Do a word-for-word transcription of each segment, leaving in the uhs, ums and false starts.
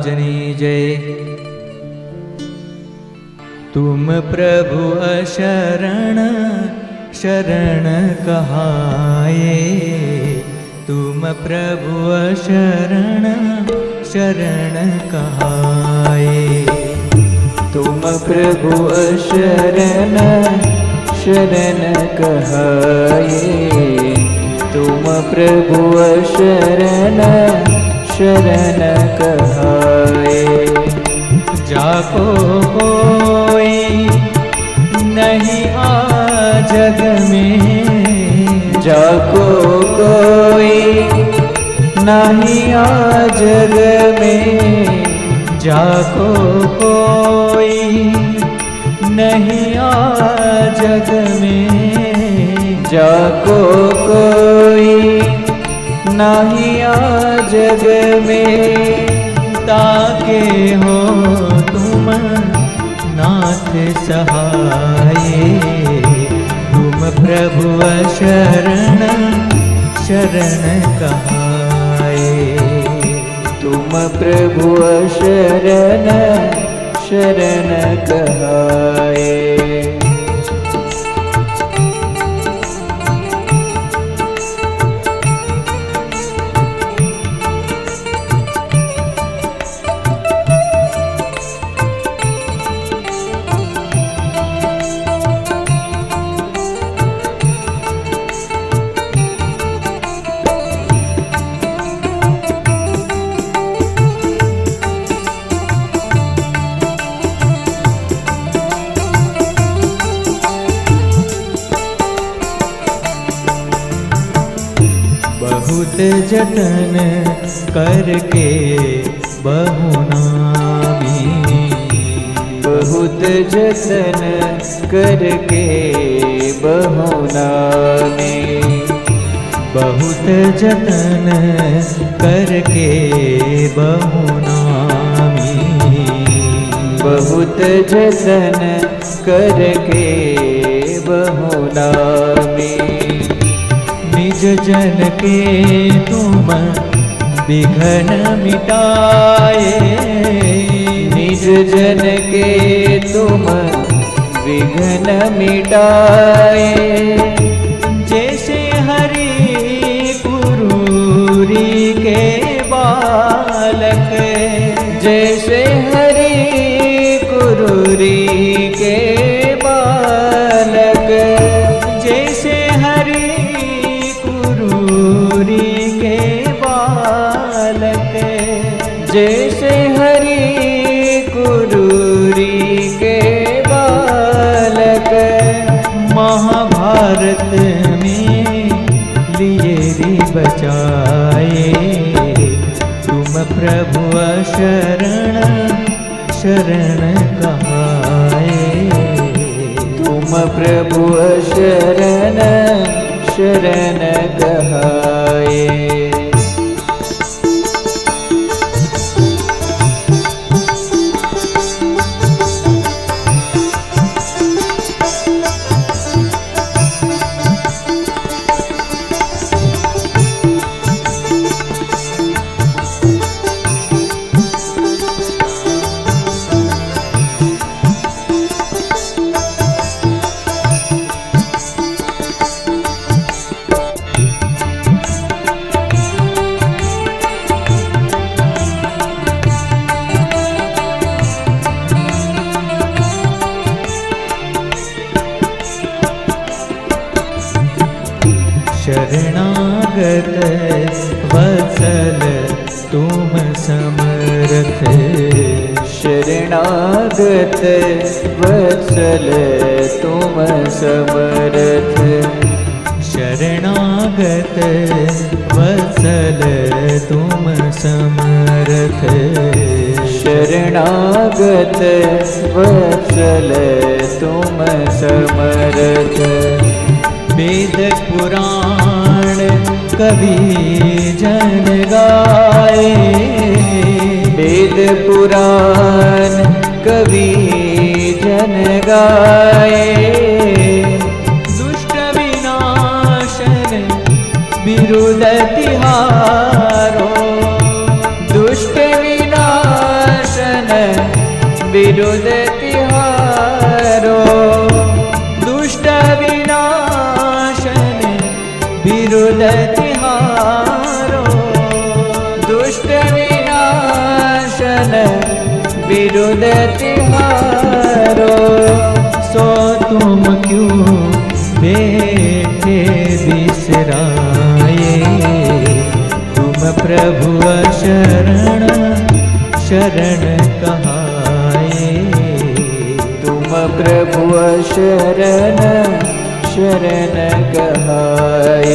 महाराजनी जय। तुम प्रभु अशरण शरण कहाए, तुम प्रभु अशरण शरण कहाए। तुम प्रभु अशरण शरण कहाए, तुम प्रभु अशरण शरण कहाए। जाको कोई नहीं आ जग में, जाको कोई नहीं आ जग में, जाको कोई नहीं आ जग में, जाको कोई नहीं आ जग में। ताके हो तुम नाथ सहाय, तुम प्रभु शरण शरण कहाए। तुम प्रभु शरण शरण कहाए। बहुत जतन करके बहुनामी, बहुत जतन करके बहुनामी, बहुत जतन करके बहुनामी, बहुत जतन करके बहुनामी। निज जन के तुम विघ्न मिटाए, निज जन के तुम विघ्न मिटाए। जैसे हरि कुरूरी के बालक, जैसे हरि कुरूरी के बालक, जैसे हरि कुरूरी के बालक, जैसे हरि कुरूरी के बालक। महाभारत में लिए री बचाए, तुम प्रभु शरण शरण कहाए। तुम प्रभु शरण शरण कहाए। शरणागत वत्सल तुम समर्थ, शरणागत वत्सल तुम समर्थ, शरणागत वत्सल तुम समर्थ, शरणागत वत्सल तुम समर्थ। वेद पुराण कवि जन गाए, वेद पुराण कवि जन गाए। दुष्ट विनाशन विरुद्ध तिहारो, दुष्ट विनाशन विरुद्ध तिहारो। दुष्ट विनाशन विरुद्ध तिहारो। दुष्ट विनाशन विरुद्ध तिहारो। सो तुम क्यों बैठे बिसराए, तुम प्रभु शरण शरण कहाए। तुम प्रभु शरण शरण कहाए।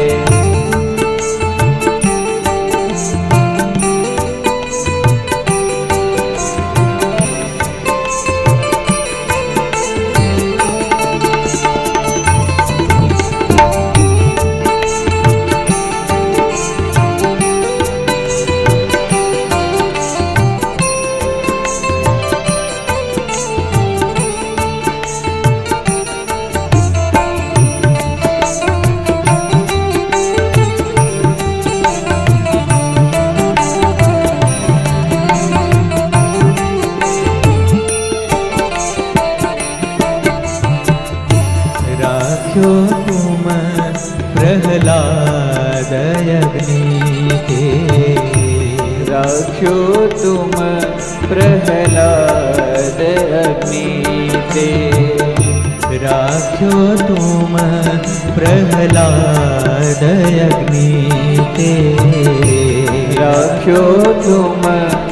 राख्यो तुम प्रहलाद अग्नि के। राख्यो तुम प्रहलाद अग्नि ते। राख्यो तुम प्रहलाद अग्नि ते। राख्यो तुम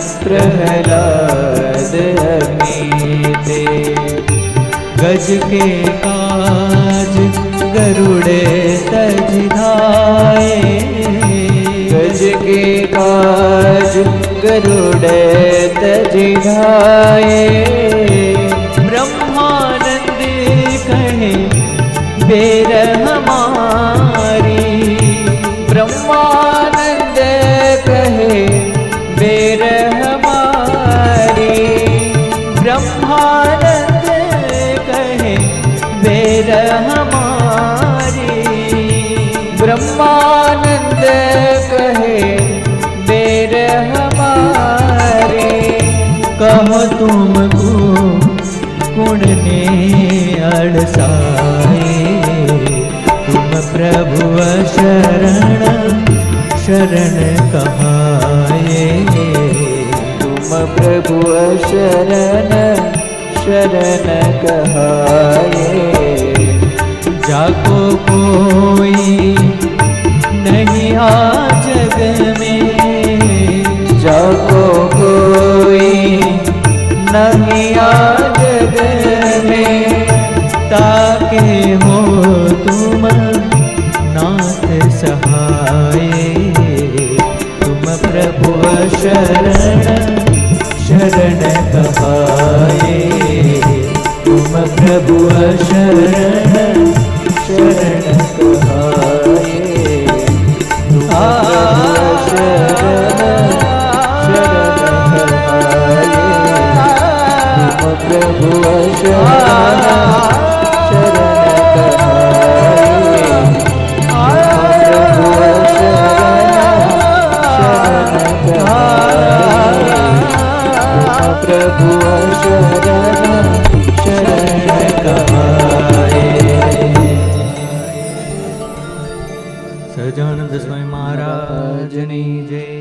प्रहलाद अग्नि ते। गज के काज गरुड़े तज धाये। गज के काज गरुड़े तज धाये। ब्रह्मानंद कहे बेर हमारी। ब्रह्मानंद कहे बेर हमारी। ब्रह्मानंद कहे बेर हमारी। ब्रह्मानंद कहे बेर हमारी। कहो तुमको कुण ने अड़साए, तुम प्रभु शरण शरण कहाए। तुम प्रभु शरण शरण कहाए। जाको कोई नहीं आ जग में। जाको कोई नहीं आ जग में। ताके हो तुम नाथ सहाय, तुम प्रभु शरण शरण कहाए। तुम प्रभु शरण शरण कहाए। तुम प्रभु शरण शरण कहाए। तुम प्रभु शरण शरण कहाए। प्रभु शरण शरण कहाए। प्रभु शरण शरण कहाए। सजानंद स्वामी महाराज नी जय।